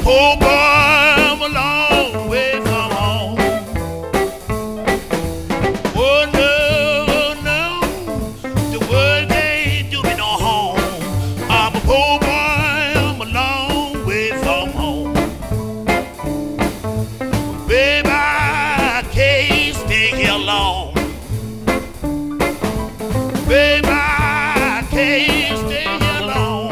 poor boy, I'm a long way from home. Oh no, no, the world can't do me no harm. I'm a poor boy, I'm a long way from home. Baby, I can't stay here long. Baby, I can't stay here long.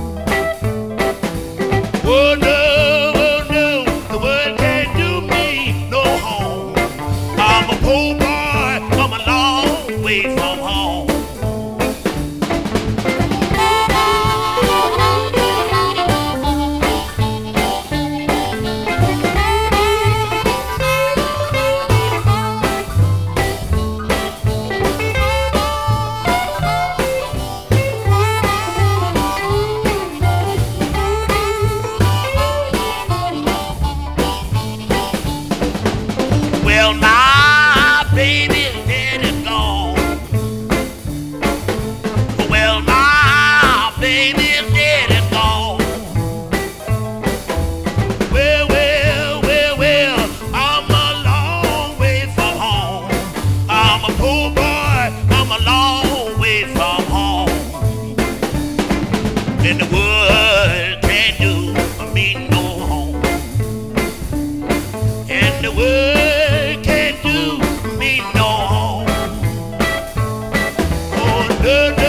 Oh no, the world can't do me no harm. I'm a poor boy, I'm a long way from home. Well, my baby's dead and gone. Well, my baby's dead and gone. Well, I'm a long way from home. I'm a poor boy, I'm a long way from home. And the world can't do me no harm. And the world can't do me no harm. Oh, no, no.